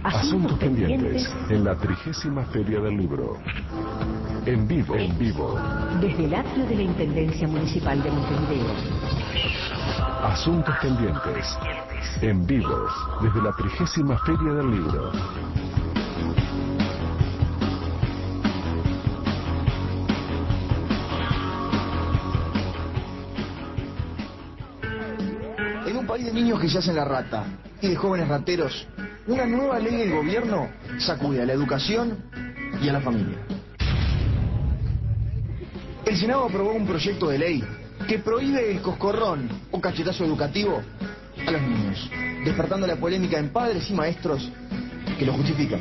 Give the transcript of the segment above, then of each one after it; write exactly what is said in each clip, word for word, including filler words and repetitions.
Asuntos pendientes en la trigésima Feria del Libro. En vivo, en vivo. Desde el atrio de la Intendencia Municipal de Montevideo. Asuntos pendientes en vivo desde la trigésima Feria del Libro. En un país de niños que se hacen la rata y de jóvenes rateros, una nueva ley del gobierno sacude a la educación y a la familia. El Senado aprobó un proyecto de ley que prohíbe el coscorrón o cachetazo educativo a los niños, despertando la polémica en padres y maestros que lo justifican.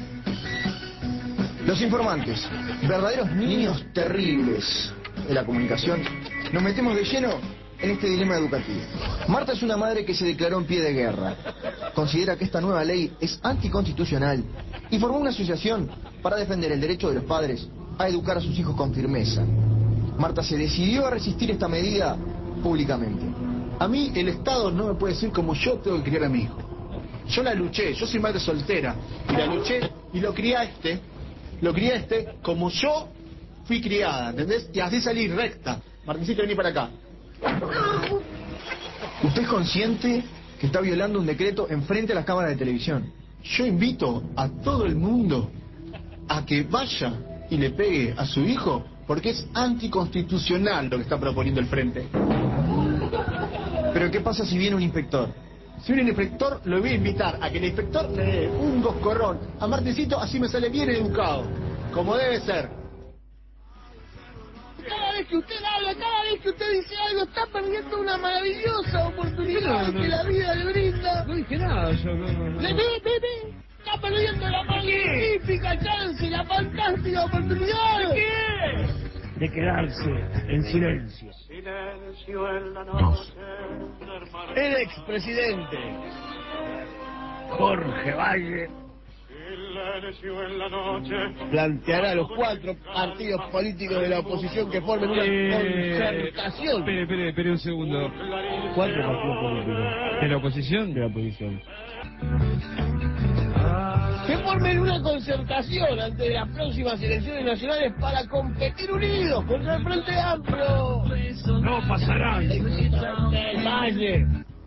Los informantes, verdaderos niños terribles de la comunicación, nos metemos de lleno en este dilema educativo. Marta es una madre que se declaró en pie de guerra. Considera que esta nueva ley es anticonstitucional y formó una asociación para defender el derecho de los padres a educar a sus hijos con firmeza. Marta se decidió a resistir esta medida públicamente. A mí el Estado no me puede decir cómo yo tengo que criar a mi hijo. Yo la luché, yo soy madre soltera, y la luché y lo crié a este, lo crié a este como yo fui criada, ¿entendés? Y así salí recta. Martincito, vení para acá. ¿Usted es consciente que está violando un decreto enfrente a las cámaras de televisión? Yo invito a todo el mundo a que vaya y le pegue a su hijo porque es anticonstitucional lo que está proponiendo el Frente. ¿Pero qué pasa si viene un inspector? Si viene un inspector, lo voy a invitar a que el inspector le dé un coscorrón a Martincito, así me sale bien educado, como debe ser. Cada vez que usted habla, cada vez que usted dice algo, está perdiendo una maravillosa oportunidad no, no, que la vida le brinda. No dije nada, yo no... no, no. Le ve, ve, ve. Está perdiendo la magnífica chance, la fantástica oportunidad. ¿De qué? De quedarse en silencio. Silencio en la noche. El expresidente Jorge Valle en la noche planteará a los cuatro partidos políticos de la oposición que formen una eh, concertación. Espere, espere, espere un segundo. ¿Cuatro partidos políticos? ¿De la oposición? De la oposición. Que formen una concertación antes de las próximas elecciones nacionales para competir unidos contra el Frente Amplio. No pasarán. El Valle.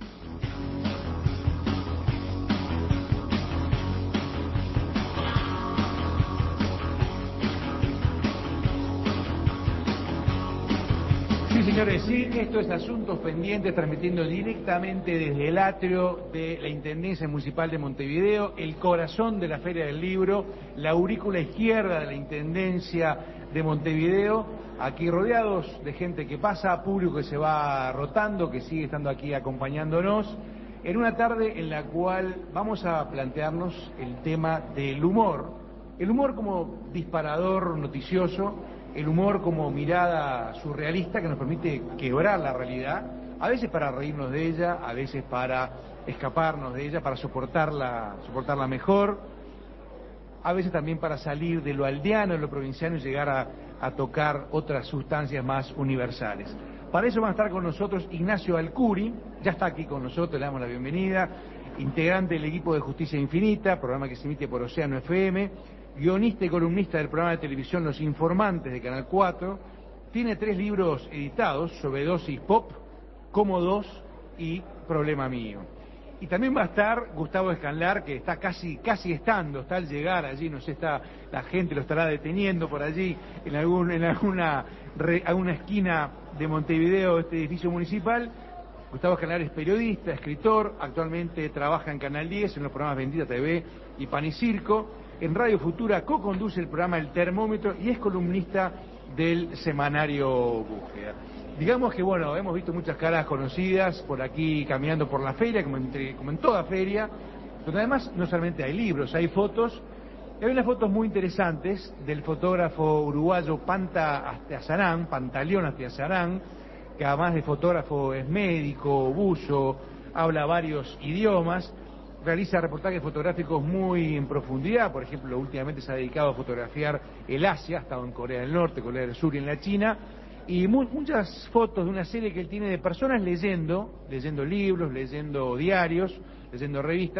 Sí, señores, sí, esto es Asuntos Pendientes, transmitiendo directamente desde el atrio de la Intendencia Municipal de Montevideo, el corazón de la Feria del Libro, la aurícula izquierda de la Intendencia de Montevideo, aquí rodeados de gente que pasa, público que se va rotando, que sigue estando aquí acompañándonos, en una tarde en la cual vamos a plantearnos el tema del humor, el humor como disparador noticioso, el humor como mirada surrealista que nos permite quebrar la realidad, a veces para reírnos de ella, a veces para escaparnos de ella, para soportarla, soportarla mejor, a veces también para salir de lo aldeano, de lo provinciano y llegar a, a tocar otras sustancias más universales. Para eso van a estar con nosotros Ignacio Alcuri, ya está aquí con nosotros, le damos la bienvenida, integrante del equipo de Justicia Infinita, programa que se emite por Océano F M, guionista y columnista del programa de televisión Los Informantes de Canal cuatro, tiene tres libros editados, Sobredosis Pop, Como Dos y Problema Mío. Y también va a estar Gustavo Escanlar, que está casi casi estando, está al llegar allí, no sé, está la gente lo estará deteniendo por allí, en, algún, en alguna, re, alguna esquina de Montevideo, este edificio municipal. Gustavo Escanlar es periodista, escritor, actualmente trabaja en Canal diez, en los programas Bendita T V y Pan y Circo. En Radio Futura co-conduce el programa El Termómetro y es columnista del semanario Búsqueda. Digamos que, bueno, hemos visto muchas caras conocidas por aquí caminando por la feria, como, entre, como en toda feria, pero además no solamente hay libros, hay fotos, y hay unas fotos muy interesantes del fotógrafo uruguayo Panta Astiazarán, Pantaleón Astiazarán, que además de fotógrafo es médico, buzo, habla varios idiomas, realiza reportajes fotográficos muy en profundidad, por ejemplo, últimamente se ha dedicado a fotografiar el Asia, ha estado en Corea del Norte, Corea del Sur y en la China, y mu muchas fotos de una serie que él tiene de personas leyendo, leyendo libros, leyendo diarios, leyendo revistas,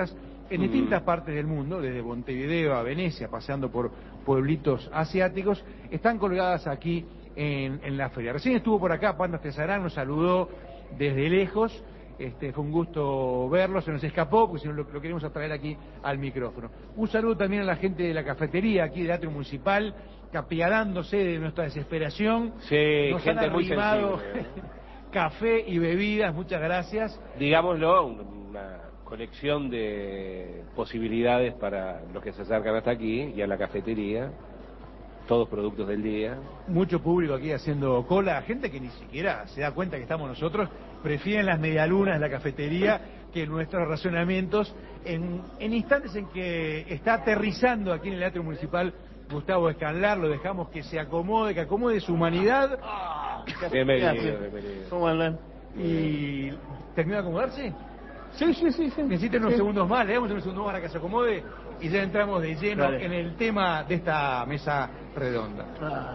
en distintas partes del mundo, desde Montevideo a Venecia, pasando por pueblitos asiáticos, están colgadas aquí en, en la feria. Recién estuvo por acá Panda Artesarán, nos saludó desde lejos. Este, fue un gusto verlo, se nos escapó, porque si no lo, lo queremos atraer aquí al micrófono. Un saludo también a la gente de la cafetería aquí del Atrio Municipal, que apiadándose de nuestra desesperación, sí, nos gente han muy arrimado sensible. café y bebidas, muchas gracias. Digámoslo, una colección de posibilidades para los que se acercan hasta aquí y a la cafetería. Todos productos del día. Mucho público aquí haciendo cola, gente que ni siquiera se da cuenta que estamos nosotros, prefieren las medialunas de la cafetería que nuestros racionamientos. En, en instantes en que está aterrizando aquí en el Atrio Municipal Gustavo Escanlar, lo dejamos que se acomode, que acomode su humanidad. Bienvenido, bienvenido. ¿Cómo andan? ¿Y terminó de acomodarse? Sí, sí, sí, sí. Necesitan unos sí. segundos más, le damos unos segundos más para que se acomode y ya entramos de lleno Dale. en el tema de esta mesa redonda. Ah.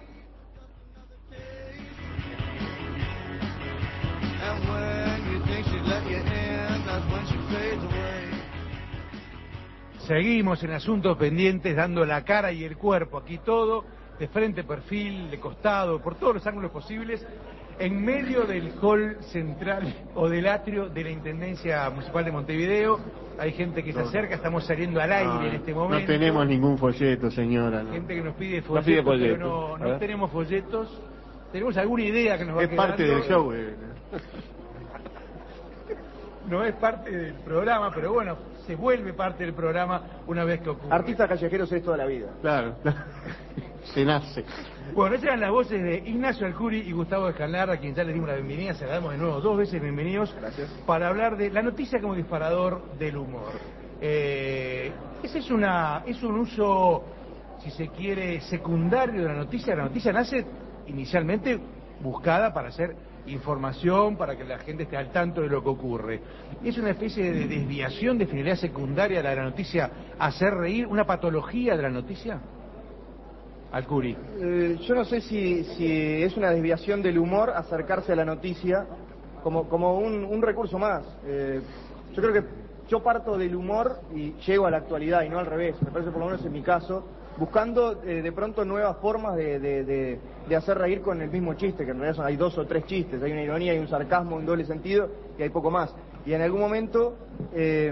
Seguimos en asuntos pendientes, dando la cara y el cuerpo, aquí todo, de frente, perfil, de costado, por todos los ángulos posibles, en medio del hall central o del atrio de la Intendencia Municipal de Montevideo. Hay gente que se acerca, estamos saliendo al aire No, en este momento. No tenemos ningún folleto, señora. No. Gente que nos pide Nos folletos, pide pero folletos. no, A no ver. tenemos folletos. Tenemos alguna idea que nos va Es parte quedando. del show. Eh. No es parte del programa, pero bueno, se vuelve parte del programa una vez que ocurre. Artistas callejeros es toda la vida. Claro, se nace. Bueno, esas eran las voces de Ignacio Alcuri y Gustavo Escanlar, a quien ya les dimos la bienvenida, se la damos de nuevo dos veces bienvenidos. Gracias. Para hablar de la noticia como disparador del humor. Eh, ese es, una, es un uso, si se quiere, secundario de la noticia. La noticia nace inicialmente buscada para hacer información, para que la gente esté al tanto de lo que ocurre. ¿Es una especie de desviación de finalidad secundaria de la noticia, hacer reír, una patología de la noticia? Alcuri. Eh, yo no sé si, si es una desviación del humor acercarse a la noticia como, como un, un recurso más. Eh, yo creo que yo parto del humor y llego a la actualidad y no al revés. Me parece, por lo menos en mi caso, buscando eh, de pronto nuevas formas de, de, de, de hacer reír con el mismo chiste, que en realidad son, hay dos o tres chistes, hay una ironía, hay un sarcasmo, un doble sentido y hay poco más. Y en algún momento... Eh,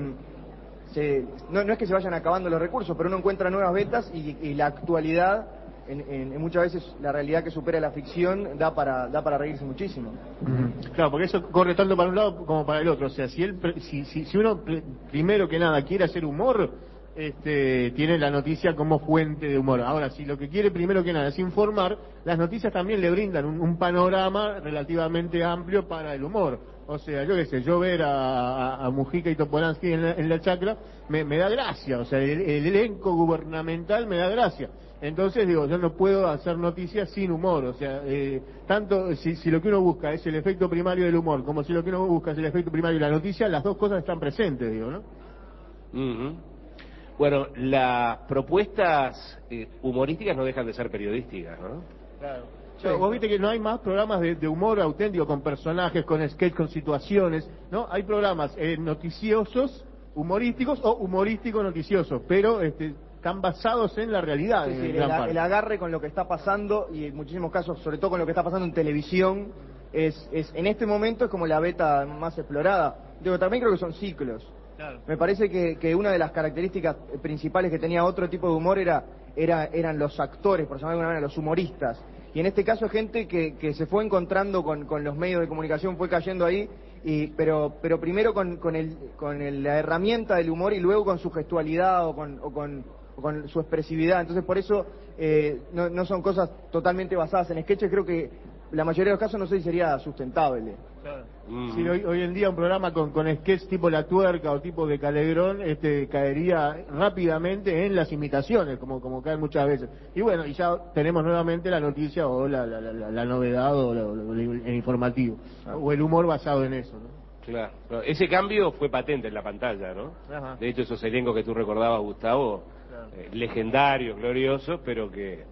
se, no, no es que se vayan acabando los recursos, pero uno encuentra nuevas vetas y, y la actualidad... En, en, en muchas veces la realidad que supera la ficción da para da para reírse muchísimo. Uh-huh. Claro, porque eso corre tanto para un lado como para el otro. O sea, si él, si, si, si uno primero que nada quiere hacer humor, este, tiene la noticia como fuente de humor. Ahora, si lo que quiere primero que nada es informar, las noticias también le brindan un, un panorama relativamente amplio para el humor. O sea, yo qué sé, yo ver a, a, a Mujica y Topolansky en la, en la chacra me, me da gracia. O sea, el, el elenco gubernamental me da gracia. Entonces, digo, yo no puedo hacer noticias sin humor, o sea, eh, tanto si, si lo que uno busca es el efecto primario del humor, como si lo que uno busca es el efecto primario de la noticia, las dos cosas están presentes, digo, ¿no? Uh-huh. Bueno, las propuestas eh, humorísticas no dejan de ser periodísticas, ¿no? Claro. Sí. Vos viste que no hay más programas de, de humor auténtico, con personajes, con sketch, con situaciones, ¿no? Hay programas eh, noticiosos, humorísticos o humorísticos noticiosos, pero... este están basados en la realidad. Sí, en sí, gran el, parte. el agarre con lo que está pasando y en muchísimos casos, sobre todo con lo que está pasando en televisión, es, es en este momento es como la beta más explorada. Digo, también creo que son ciclos. Claro. Me parece que, que una de las características principales que tenía otro tipo de humor era, era eran los actores, por llamarlo de alguna manera, los humoristas. Y en este caso gente que, que se fue encontrando con, con los medios de comunicación, fue cayendo ahí, y, pero, pero primero con, con, el, con el, la herramienta del humor y luego con su gestualidad o con... O con con su expresividad. Entonces, por eso eh, no, no son cosas totalmente basadas en sketches. Creo que la mayoría de los casos no sé si sería sustentable. Claro. Mm. Sí, hoy, hoy en día un programa con, con sketch tipo La Tuerca o tipo de Calegrón este, caería rápidamente en las imitaciones, como, como caen muchas veces. Y bueno, y ya tenemos nuevamente la noticia o la, la, la, la novedad o la, la, el informativo, ah. o el humor basado en eso, ¿no? Claro. Ese cambio fue patente en la pantalla, ¿no? Ajá. De hecho, esos elencos que tú recordabas, Gustavo, claro. eh, legendarios, gloriosos, pero que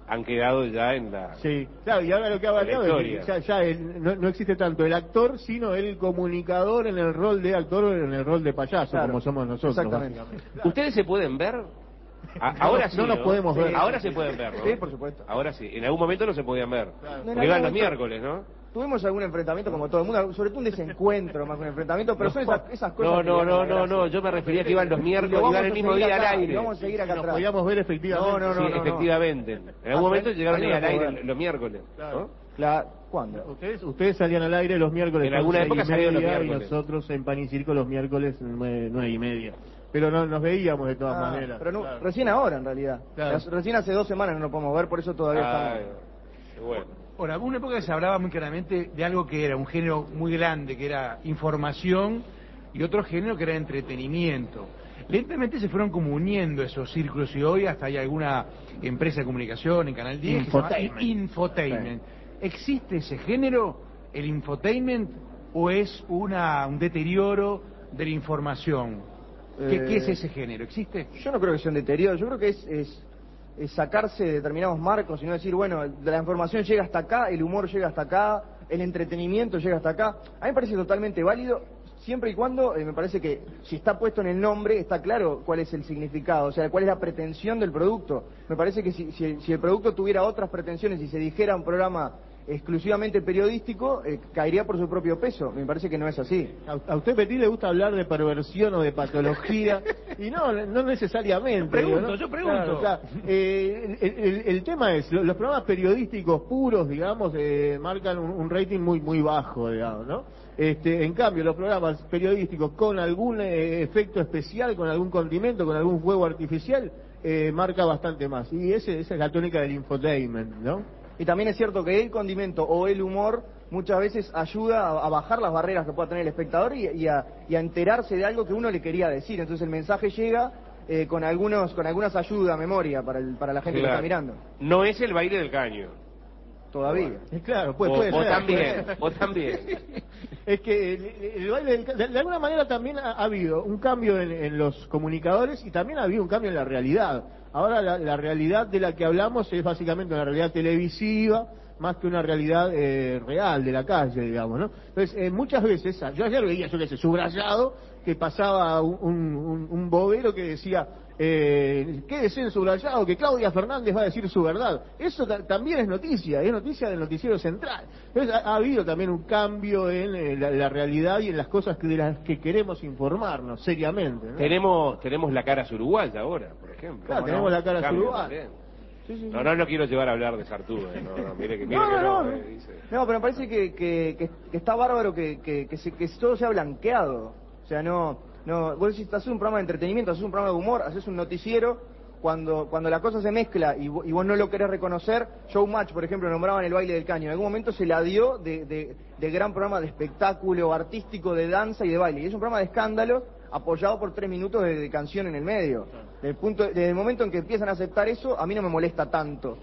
han quedado ya en la... Sí, claro, y ahora lo que ha variado la es que ya, ya el- no, no existe tanto el actor, sino el comunicador en el rol de actor o en el rol de payaso, Claro, como somos nosotros. exactamente. básicamente. ¿Ustedes se pueden ver? A- ahora sí, no nos podemos ver. Ahora se pueden ver, ¿no? Sí, por supuesto. Ahora sí. En algún momento no se podían ver. Claro. No, en Porque iban algún los momento- miércoles, ¿no? Tuvimos algún enfrentamiento como todo el mundo, sobre todo un desencuentro más que un enfrentamiento, pero son esas, esas cosas. No, que no, le dan no, la no, gracia. no, yo me refería que iban los Y lo miércoles, vamos iban a el mismo seguir día acá, al y aire. lo vamos a seguir acá Nos atrás. podíamos ver efectivamente. No, no, Sí, no, no. efectivamente. En Ah, algún momento ahí- llegaron ahí ahí no al puedo aire ver. los miércoles, ¿no? La- ¿Cuándo? Ustedes, ustedes salían al aire los miércoles En a alguna once época y salían los media, y miércoles. nosotros en Pan y Circo los miércoles nueve, nueve y media. Pero no nos veíamos de todas Ah, maneras. pero no, claro. recién ahora en realidad. Claro. Las- Recién hace dos semanas no nos podemos ver, por eso todavía Ah, estamos. qué bueno. Ahora, hubo una época que se hablaba muy claramente de algo que era un género muy grande, que era información, y otro género que era entretenimiento. Lentamente se fueron como uniendo esos círculos y hoy hasta hay alguna empresa de comunicación en Canal diez que se llama Infotainment. Infotainment. ¿Existe ese género, el infotainment, o es una, un deterioro de la información? ¿Qué, Eh, qué es ese género? ¿Existe? Yo no creo que sea un deterioro, yo creo que es, es, es sacarse de determinados marcos y no decir, bueno, la información llega hasta acá, el humor llega hasta acá, el entretenimiento llega hasta acá. A mí me parece totalmente válido, siempre y cuando, eh, me parece que si está puesto en el nombre, está claro cuál es el significado, o sea, cuál es la pretensión del producto. Me parece que si, si, si el producto tuviera otras pretensiones y se dijera un programa exclusivamente periodístico, eh, caería por su propio peso. Me parece que no es así. A, a usted, Petit, le gusta hablar de perversión o de patología, y no, no necesariamente. Pregunto, digo, ¿no? yo pregunto. Claro, claro. Eh, el, el- el tema es, lo- los programas periodísticos puros, digamos, eh, marcan un, un rating muy muy bajo, digamos, ¿no? Este, en cambio, los programas periodísticos con algún eh, efecto especial, con algún condimento, con algún fuego artificial, eh, marca bastante más. Y ese, esa es la tónica del infotainment, ¿no? Y también es cierto que el condimento o el humor muchas veces ayuda a, a bajar las barreras que pueda tener el espectador y, y, a, y a enterarse de algo que uno le quería decir. Entonces el mensaje llega eh, con algunos con algunas ayudas, memoria para, el, para la gente Claro. que está mirando. No es el baile del caño. Todavía. Eh, Claro, pues, o, puede o ser, también, puede ser. o también. Es que el, el baile del ca- de, de alguna manera también ha, ha habido un cambio en, en los comunicadores y también ha habido un cambio en la realidad. Ahora la, la realidad de la que hablamos es básicamente una realidad televisiva más que una realidad eh, real de la calle, digamos, ¿no? Entonces, eh, muchas veces, yo ayer veía, yo qué sé, subrayado, que pasaba un, un, un bobero que decía, eh, quédese en subrayado, que Claudia Fernández va a decir su verdad. Eso ta- también es noticia, es noticia del noticiero central. Entonces, ha, ha habido también un cambio en eh, la, la realidad y en las cosas que, de las que queremos informarnos seriamente, ¿no? Tenemos tenemos la cara uruguaya ahora, por ejemplo. Claro, ¿Cómo tenemos no? la cara Cambio uruguaya. también. Sí, sí, sí. No, no lo quiero llevar a hablar de Sartúe, no, no, mire que, mire No, que no, no, no. eh, dice. No, pero me parece que, que, que, que está bárbaro que, que, que, se- que todo sea blanqueado. O sea, no, no, vos decís, haces un programa de entretenimiento, haces un programa de humor, haces un noticiero, cuando, cuando la cosa se mezcla y, vo- y vos no lo querés reconocer, Showmatch, por ejemplo, nombraban el baile del caño. En algún momento se la dio de, de, de gran programa de espectáculo artístico, de danza y de baile. Y es un programa de escándalo apoyado por tres minutos de, de canción en el medio. Desde el, punto, desde el momento en que empiezan a aceptar eso, a mí no me molesta tanto.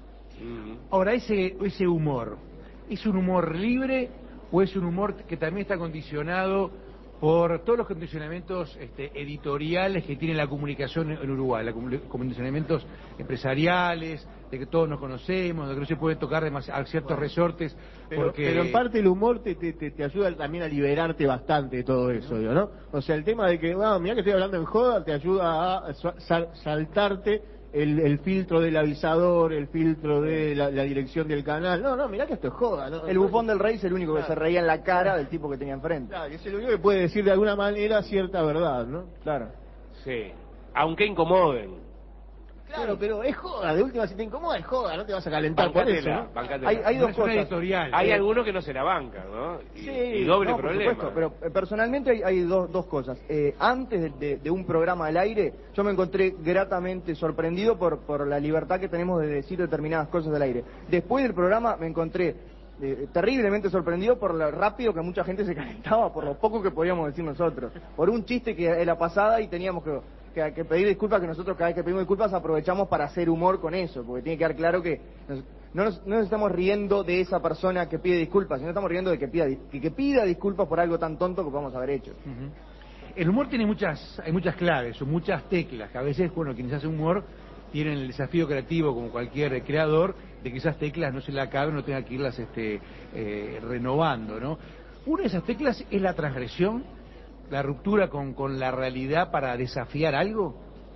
Ahora, ese, ese humor, ¿es un humor libre o es un humor que también está condicionado por todos los condicionamientos este, editoriales que tiene la comunicación en Uruguay, los condicionamientos empresariales, de que todos nos conocemos, de que no se puede tocar demasi- a ciertos resortes? Pero, porque... pero en parte el humor te, te, te, te ayuda también a liberarte bastante de todo eso, digo, ¿no? O sea, el tema de que, bueno, mirá que estoy hablando en joda, te ayuda a sa- sal- saltarte el, el filtro del avisador, el filtro de la, la dirección del canal. No, no, mirá que esto es joda, ¿no? El bufón del rey es el único que Claro. se reía en la cara del tipo que tenía enfrente. Claro, y es el único que puede decir de alguna manera cierta verdad, ¿no? Claro. Sí, aunque incomoden. Claro, pero es joda, de última si te incomoda es joda, no te vas a calentar por eso, Bancátela, ¿no? bancátela. Hay, hay No dos es una cosas. editorial. Hay Eh, algunos que no se la bancan, ¿no? Y, Sí, y doble no, por problema. supuesto, pero eh, personalmente hay, hay dos, dos cosas. Eh, antes de, de- de un programa al aire, yo me encontré gratamente sorprendido por, por la libertad que tenemos de decir determinadas cosas al aire. Después del programa me encontré eh, terriblemente sorprendido por lo rápido que mucha gente se calentaba, por lo poco que podíamos decir nosotros. Por un chiste que era pasada y teníamos que, que, que pedir disculpas, que nosotros cada vez que pedimos disculpas aprovechamos para hacer humor con eso, porque tiene que quedar claro que nos- no, nos, no nos estamos riendo de esa persona que pide disculpas, sino estamos riendo de que pida, di- que, que pida disculpas por algo tan tonto que podemos haber hecho. Ujú. El humor tiene muchas, hay muchas claves o muchas teclas, que a veces, bueno, quienes hacen humor tienen el desafío creativo, como cualquier creador, de que esas teclas no se le acaben, no tenga que irlas este, eh, renovando, ¿no? Una de esas teclas es la transgresión, la ruptura con, con la realidad para desafiar algo.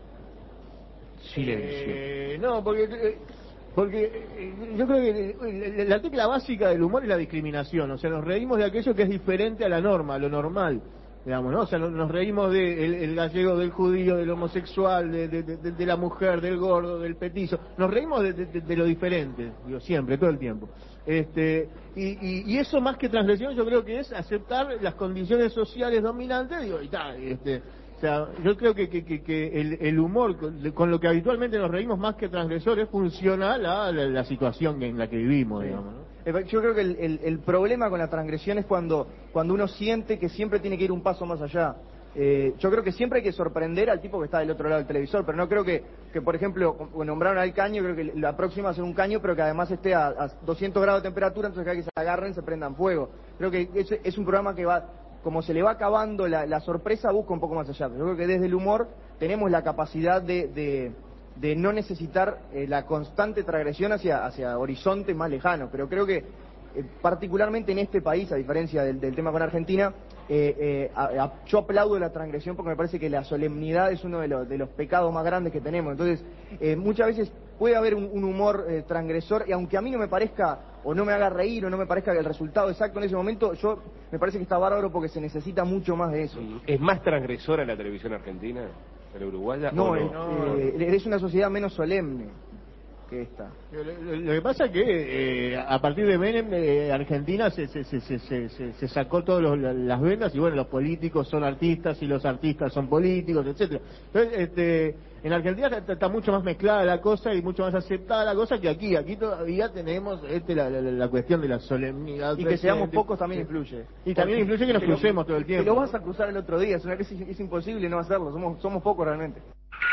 Silencio. Eh, no, porque... Eh... Porque eh, yo creo que la tecla básica del humor es la discriminación, o sea, nos reímos de aquello que es diferente a la norma, a lo normal, digamos, ¿no? O sea, nos reímos del el gallego, del judío, del homosexual, de, de, de, de la mujer, del gordo, del petizo, nos reímos de, de, de lo diferente, digo, siempre, todo el tiempo. Este, y, y, y eso más que transgresión yo creo que es aceptar las condiciones sociales dominantes, digo, y tal, este... O sea, yo creo que, que, que, que el, el humor, con, con lo que habitualmente nos reímos más que transgresores, funciona la, la, la situación en la que vivimos, sí. digamos, ¿no? Yo creo que el, el, el problema con la transgresión es cuando, cuando uno siente que siempre tiene que ir un paso más allá. Eh, yo creo que siempre hay que sorprender al tipo que está del otro lado del televisor, pero no creo que, que por ejemplo, nombraron al caño, creo que la próxima va a ser un caño, pero que además esté a, a doscientos grados de temperatura, entonces cada que se agarren se prendan fuego. Creo que es, es un programa que va... como se le va acabando la, la sorpresa, busca un poco más allá. Yo creo que desde el humor tenemos la capacidad de, de, de no necesitar eh, la constante transgresión hacia, hacia horizontes más lejanos. Pero creo que, eh, particularmente en este país, a diferencia del, del tema con Argentina, eh, eh, a, a, yo aplaudo la transgresión porque me parece que la solemnidad es uno de los, de los pecados más grandes que tenemos. Entonces, eh, muchas veces puede haber un, un humor eh, transgresor, y aunque a mí no me parezca, o no me haga reír, o no me parezca que el resultado exacto en ese momento, yo me parece que está bárbaro porque se necesita mucho más de eso. ¿Es más transgresora la televisión argentina que la uruguaya? No, ¿o es, no? eh, es una sociedad menos solemne que esta. Lo, lo que pasa es que eh, a partir de Menem, eh, Argentina se, se, se, se, se, se sacó todas las vendas, y bueno, los políticos son artistas y los artistas son políticos, etcétera. Entonces, este, en Argentina está, está mucho más mezclada la cosa y mucho más aceptada la cosa que aquí. Aquí todavía tenemos este, la, la, la cuestión de la solemnidad. Y que seamos pocos también influye. Y también influye que nos crucemos todo el tiempo. Que lo vas a cruzar el otro día, es, una, es, es imposible no hacerlo, somos, somos pocos realmente.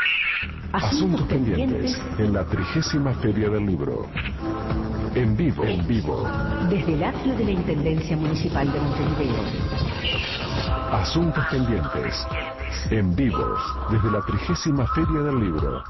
Asuntos pendientes en la trigésima Feria del Libro. En vivo, en vivo. Desde el atrio de la Intendencia Municipal de Montevideo. Asuntos pendientes en vivo desde la trigésima Feria del Libro.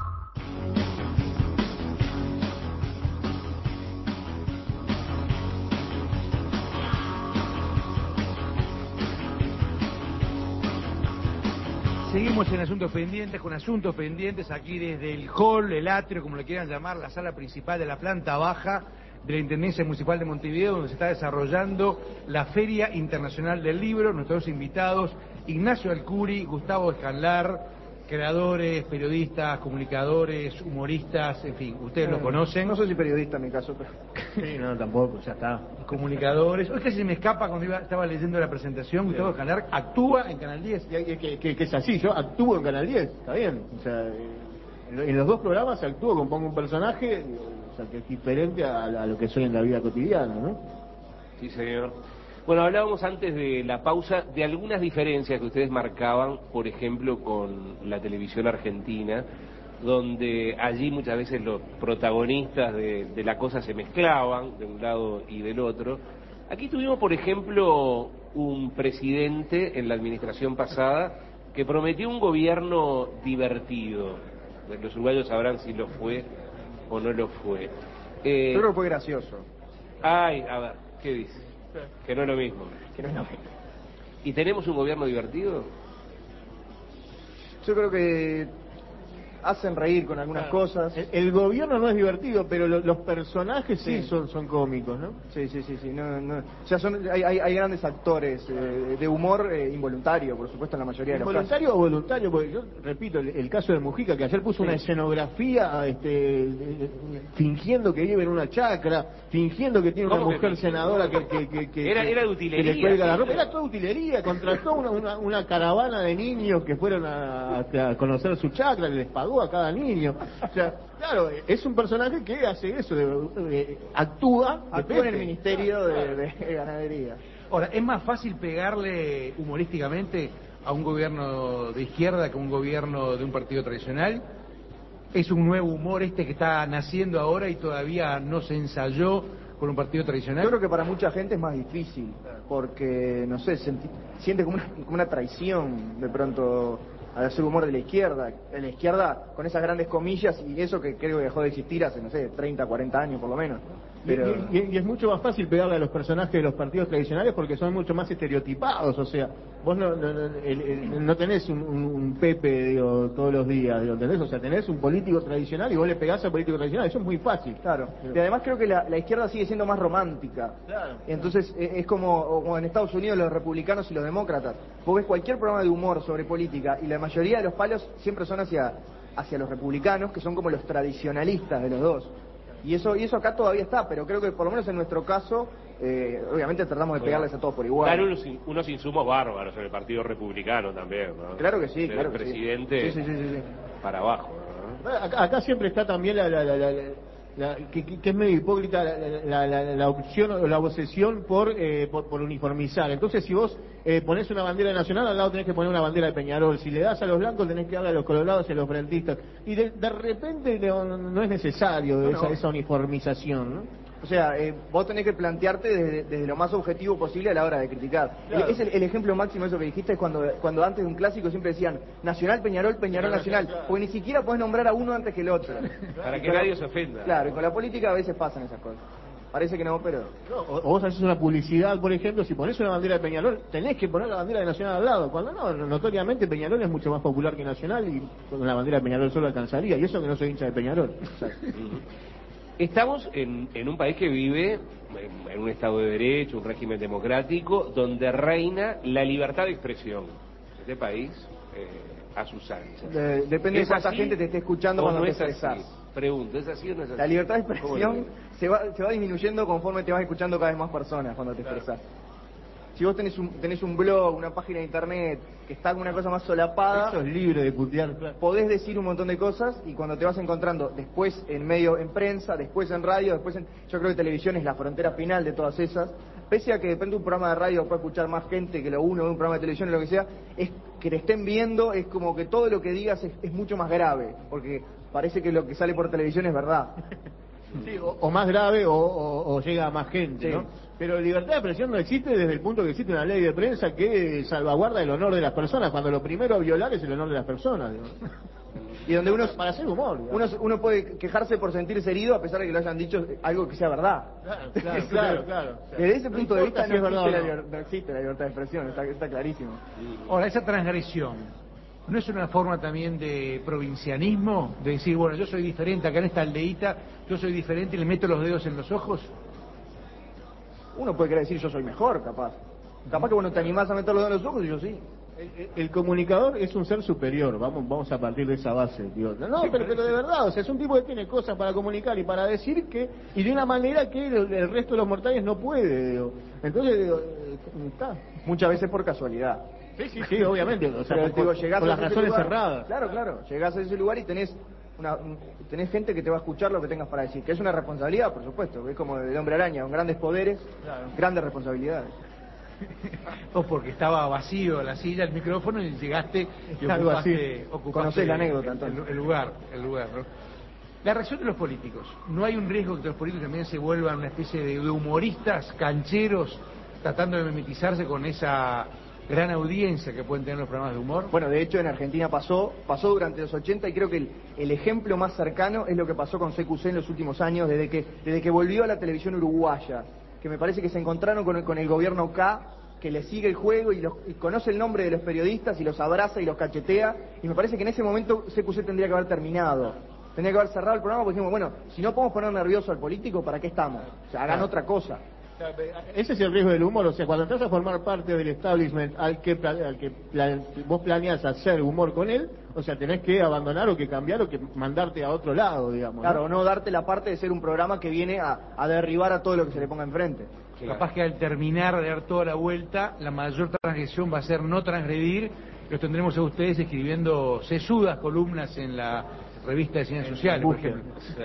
Seguimos en Asuntos Pendientes, con Asuntos Pendientes aquí desde el hall, el atrio, como le quieran llamar, la sala principal de la planta baja de la Intendencia Municipal de Montevideo, donde se está desarrollando la Feria Internacional del Libro. Nuestros invitados, Ignacio Alcuri, Gustavo Escanlar, creadores, periodistas, comunicadores, humoristas, en fin, ustedes eh, los conocen. No soy periodista en mi caso, pero... Sí, no, tampoco, ya está. Comunicadores. Hoy casi se me escapa cuando iba, estaba leyendo la presentación. Sí. Gustavo Escanlar actúa en Canal diez. Que, que, que, que es así, yo actúo en Canal diez, está bien. O sea, en los dos programas actúo, compongo un personaje, o sea, que es diferente a, a lo que soy en la vida cotidiana, ¿no? Sí, señor. Bueno, hablábamos antes de la pausa de algunas diferencias que ustedes marcaban, por ejemplo, con la televisión argentina, donde allí muchas veces los protagonistas de, de la cosa se mezclaban de un lado y del otro. Aquí tuvimos, por ejemplo, un presidente en la administración pasada que prometió un gobierno divertido. Los uruguayos sabrán si lo fue o no lo fue. Eh, Yo creo que fue gracioso. Ay, a ver, ¿qué dice? Que no es lo mismo. Que no es lo mismo. ¿Y tenemos un gobierno divertido? Yo creo que hacen reír con algunas claro. cosas. El, el gobierno no es divertido, pero lo, los personajes sí, sí son, son cómicos, ¿no? Sí, sí, sí, sí. No, no. O sea, son, hay, hay, hay grandes actores eh, de humor eh, involuntario, por supuesto, en la mayoría de los casos. ¿Involuntario o voluntario? Porque yo repito, el, el caso de Mujica, que ayer puso sí. una escenografía este, fingiendo que vive en una chacra, fingiendo que tiene una mujer senadora que, que, que, que, era, era de utilería, que le cuelga la ropa. Era toda utilería, contrató una, una, una caravana de niños que fueron a, a conocer su chacra, les pagó a cada niño. O sea, claro, es un personaje que hace eso, de, de, actúa, actúa en el Ministerio de, de Ganadería. Ahora, ¿es más fácil pegarle humorísticamente a un gobierno de izquierda que a un gobierno de un partido tradicional? ¿Es un nuevo humor este que está naciendo ahora y todavía no se ensayó con un partido tradicional? Yo creo que para mucha gente es más difícil, porque, no sé, senti, siente como una, como una traición de pronto al hacer humor de la izquierda, de la izquierda con esas grandes comillas, y eso que creo que dejó de existir hace, no sé, treinta, cuarenta años por lo menos. Pero... Y, y- y es mucho más fácil pegarle a los personajes de los partidos tradicionales porque son mucho más estereotipados, o sea, vos no, no, no, el- el- no tenés un, un- un Pepe, digo, todos los días, digo, ¿entendés? O sea, tenés un político tradicional y vos le pegás al político tradicional, eso es muy fácil. Claro, y además creo que la, la izquierda sigue siendo más romántica. Claro. Entonces eh, es como, como en Estados Unidos los republicanos y los demócratas. Vos ves cualquier programa de humor sobre política y la mayoría de los palos siempre son hacia, hacia los republicanos, que son como los tradicionalistas de los dos. Y eso y eso acá todavía está, pero creo que por lo menos en nuestro caso, eh, obviamente tratamos de pegarles a todos por igual. Dan unos, unos insumos bárbaros en el Partido Republicano también, ¿no? Claro que sí, Desde claro el que sí. presidente Sí, sí, sí, sí, sí. para abajo, ¿no? Acá, acá siempre está también la, la, la, la- la- que, que- que es medio hipócrita la, la, la, la opción o la obsesión por, eh, por, por uniformizar. Entonces, si vos eh, ponés una bandera nacional, al lado tenés que poner una bandera de Peñarol. Si le das a los blancos, tenés que darle a los colorados y a los frentistas. Y de, de repente no, no es necesario No, esa, no. esa uniformización, ¿no? O sea, eh, vos tenés que plantearte desde, desde lo más objetivo posible a la hora de criticar. Claro. El- es el, el ejemplo máximo de eso que dijiste, es cuando, cuando antes de un clásico siempre decían Nacional, Peñarol, Peñarol, Nacional, Claro. porque ni siquiera podés nombrar a uno antes que el otro. Para Y que con la- nadie se ofenda. Claro, y con la política a veces pasan esas cosas. Parece que no, pero... O, o vos haces una publicidad, por ejemplo, si ponés una bandera de Peñarol, tenés que poner la bandera de Nacional al lado. Cuando no, notoriamente Peñarol es mucho más popular que Nacional y con la bandera de Peñarol solo alcanzaría. Y eso que no soy hincha de Peñarol. Estamos en, en un país que vive en, en un Estado de Derecho, un régimen democrático, donde reina la libertad de expresión. Este país, eh, a sus anchas. De- depende de ¿Es cuánta así gente te esté escuchando o cuando no te es así? expresás. Pregunto, ¿es así o no es así? La libertad de ¿Cómo lo expresión ven? se va, se va disminuyendo conforme te vas escuchando cada vez más personas cuando te expresás. Si vos tenés un, tenés un blog, una página de internet que está con una cosa más solapada, Eso es libre de putear. Claro. podés decir un montón de cosas y cuando te vas encontrando después en medio, en prensa, después en radio, después en... Yo creo que televisión es la frontera final de todas esas. Pese a que depende de un programa de radio puede escuchar más gente que lo uno de un programa de televisión o lo que sea, es que te estén viendo, es como que todo lo que digas es, es mucho más grave, porque parece que lo que sale por televisión es verdad. Sí, o, o más grave o, o- o llega a más gente, Sí. ¿no? Pero libertad de expresión no existe desde el punto que existe una ley de prensa que salvaguarda el honor de las personas, cuando lo primero a violar es el honor de las personas. ¿no? Y donde uno, Para hacer humor. uno, uno puede quejarse por sentirse herido a pesar de que lo hayan dicho algo que sea verdad. Claro, claro, claro, claro. O sea, Desde ese no punto de importa vista si es no, verdad o existe la, no. liber- no existe la libertad de expresión, está, está clarísimo. Ahora, esa transgresión, ¿no es una forma también de provincianismo? De decir, bueno, yo soy diferente, acá en esta aldeíta, yo soy diferente y le meto los dedos en los ojos. Uno puede querer decir yo soy mejor, capaz. Capaz que vos no te animás a meter los dedos en los ojos y yo sí. El, el- el comunicador es un ser superior, vamos vamos a partir de esa base. Digo. No, pero, pero de verdad, o sea, es un tipo que tiene cosas para comunicar y para decir que, y de una manera que el, el resto de los mortales no puede. Digo. Entonces, digo, eh, está. Muchas veces por casualidad. Sí, sí, sí, obviamente, o sea, Pero, por, digo, por- llegás por a las ese razones lugar- cerradas. Claro, claro. Llegás a ese lugar y tenés una, un- tenés gente que te va a escuchar lo que tengas para decir, que es una responsabilidad, por supuesto, es como el hombre araña, con grandes poderes, grandes responsabilidades. O porque estaba vacío la silla, el micrófono y llegaste y Algo ocupaste, así. ocupaste Conocés la anécdota, el, entonces. el lugar, el lugar, ¿no? La reacción de los políticos. ¿No hay un riesgo que los políticos también se vuelvan una especie de, de humoristas, cancheros, tratando de mimetizarse con esa gran audiencia que pueden tener los programas de humor? Bueno, de hecho en Argentina pasó, pasó durante los ochenta y creo que el, el ejemplo más cercano es lo que pasó con C Q C en los últimos años, desde que, desde que volvió a la televisión uruguaya, que me parece que se encontraron con el, con el gobierno K, que le sigue el juego y, los, y conoce el nombre de los periodistas y los abraza y los cachetea, y me parece que en ese momento C Q C tendría que haber terminado. Tendría que haber cerrado el programa porque dijimos, bueno, si no podemos poner nervioso al político, ¿para qué estamos? O sea, hagan Claro. otra cosa. Ese es el riesgo del humor, o sea, cuando entras a formar parte del establishment al que, pla- al que pla- vos planeas hacer humor con él, o sea, tenés que abandonar o que cambiar o que mandarte a otro lado, digamos. Claro, no darte la parte de ser un programa que viene a, a derribar a todo lo que se le ponga enfrente. Capaz que al terminar de dar toda la vuelta, la mayor transgresión va a ser no transgredir. Los tendremos a ustedes escribiendo sesudas columnas en la revista de Ciencias Sociales, por ejemplo.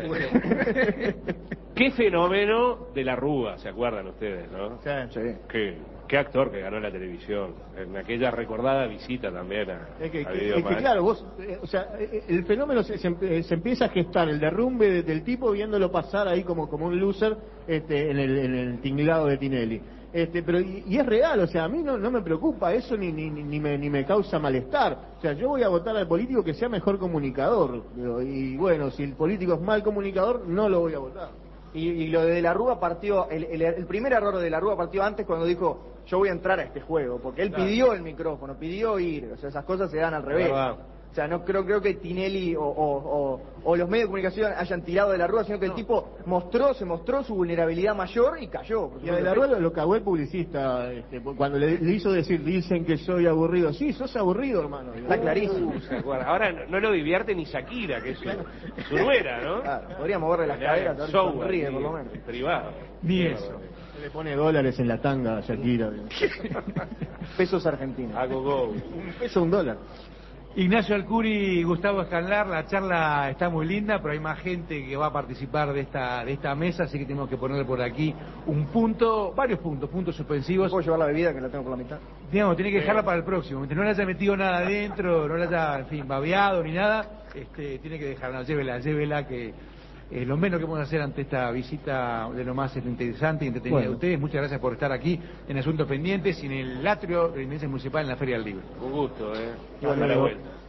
Qué fenómeno de la Rúa, ¿se acuerdan ustedes, no? Sí. Qué, qué actor que ganó la televisión, en aquella recordada visita también a, Es que, a que- Video es que Match. claro, vos, eh, o sea, eh, el fenómeno se, se empe- se empieza a gestar, el derrumbe de- del tipo viéndolo pasar ahí como, como un loser este, en, el, en el tinglado de Tinelli. Este, pero y, y es real, o sea, a mí no, no me preocupa eso ni, ni, ni, me, ni me causa malestar. O sea, yo voy a votar al político que sea mejor comunicador. Digo, y bueno, si el político es mal comunicador, no lo voy a votar. Y, y lo de De la Rúa partió, el, el, el primer error de De la Rúa partió antes cuando dijo, yo voy a entrar a este juego, porque él Claro. pidió el micrófono, pidió ir, o sea, esas cosas se dan al revés. Verdad. O sea, no creo creo que Tinelli o, o, o, o los medios de comunicación hayan tirado De la Rúa, sino que el tipo mostró, se mostró su vulnerabilidad mayor y cayó. por Y a De supuesto. la Rúa lo, lo cagó el publicista, este, cuando le, le hizo decir, dicen que soy aburrido. Sí, sos aburrido, hermano. Está clarísimo. Uh, se acuerda. Ahora no, no lo divierte ni Shakira, que es su, su nuera, ¿no? Claro, podría moverle las Le haga caderas, a ver si show sonríe ahí, por lo menos. privado. Ni eso. Le pone dólares en la tanga a Shakira. Pesos argentinos. A go go. Un peso, un dólar. Ignacio Alcuri y Gustavo Escanlar, la charla está muy linda, pero hay más gente que va a participar de esta de esta mesa, así que tenemos que ponerle por aquí un punto, varios puntos, puntos suspensivos. ¿Puedo llevar la bebida que la tengo por la mitad? Digamos, tiene que dejarla para el próximo. No le haya metido nada adentro, no le haya, en fin, babeado ni nada, este, tiene que dejarla, llévela, llévela, que es lo menos que podemos hacer ante esta visita de lo más interesante y entretenida Bueno. de ustedes. Muchas gracias por estar aquí en Asuntos Pendientes y en el atrio de la Intendencia Municipal en la Feria del Libro. Un gusto, ¿eh? Hasta Hasta la luego. vuelta.